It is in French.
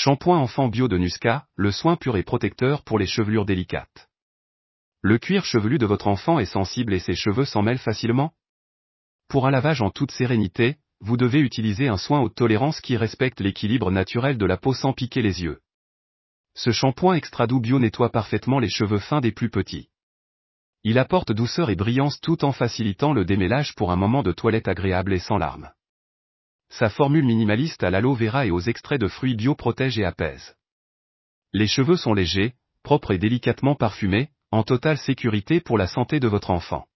Shampoing enfant bio de Nuska, le soin pur et protecteur pour les chevelures délicates. Le cuir chevelu de votre enfant est sensible et ses cheveux s'en mêlent facilement? Pour un lavage en toute sérénité, vous devez utiliser un soin haute tolérance qui respecte l'équilibre naturel de la peau sans piquer les yeux. Ce shampoing extra doux bio nettoie parfaitement les cheveux fins des plus petits. Il apporte douceur et brillance tout en facilitant le démêlage pour un moment de toilette agréable et sans larmes. Sa formule minimaliste à l'aloe vera et aux extraits de fruits bio protège et apaise. Les cheveux sont légers, propres et délicatement parfumés, en totale sécurité pour la santé de votre enfant.